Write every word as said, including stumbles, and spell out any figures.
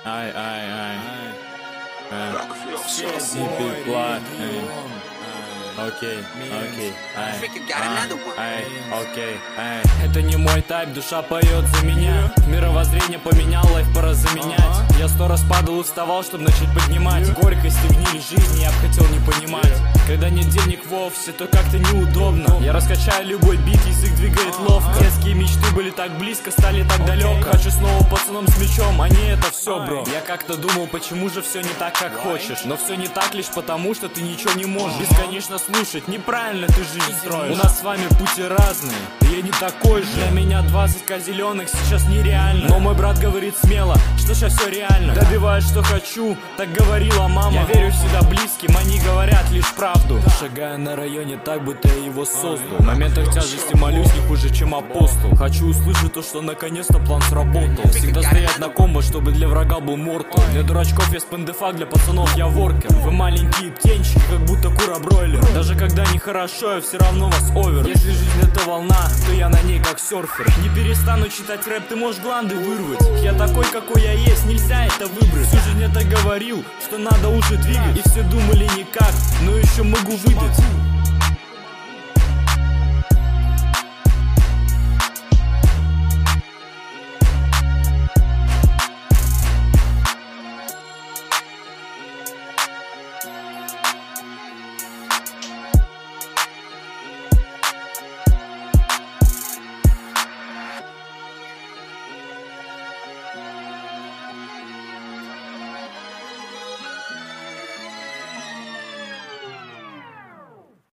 Ай, ай, ай. Сипи плат. Окей, окей, ай, ай, окей, ай. Это не мой тайп, душа поет за меня. Мировоззрение поменял, лайф пора заменять. Я сто раз падал, уставал, чтобы начать поднимать. Горькость и гниль жизни я б хотел не понимать. Когда нет денег в офисе, то как-то неудобно. Я раскачаю любой бит, язык двигает ловко. Детские мечты были так близко, стали так далеко. Хочу снова пацаном с мячом, а не это все, бро. Я как-то думал, почему же все не так, как хочешь. Но все не так лишь потому, что ты ничего не можешь бесконечно слушать, неправильно ты жизнь строишь. У нас с вами пути разные, и я не такой же. Для меня двадцать ка зеленых сейчас нереально. Но мой брат говорит смело, что сейчас все реально. Добиваюсь, что хочу, так говорила мама. Я верю всегда близким, они говорят лишь правду. Шагая на районе так, будто я его создал. В моментах тяжести молюсь не хуже, чем апостол. Хочу услышать то, что наконец-то план сработал. Всегда стоять на комбо, чтобы для врага был мортал. Для дурачков я спендефак, для пацанов я воркер. Вы маленькие птенчики, как будто кура-бройлер. Даже когда нехорошо, я все равно вас овер. Если жизнь это волна, то я на ней как серфер. Не перестану читать рэп, ты можешь гланды вырвать. Я такой, какой я есть, нельзя это выбрать. Всю жизнь это говорил, что надо уже двигать. И все думали никак, но еще могу выдать.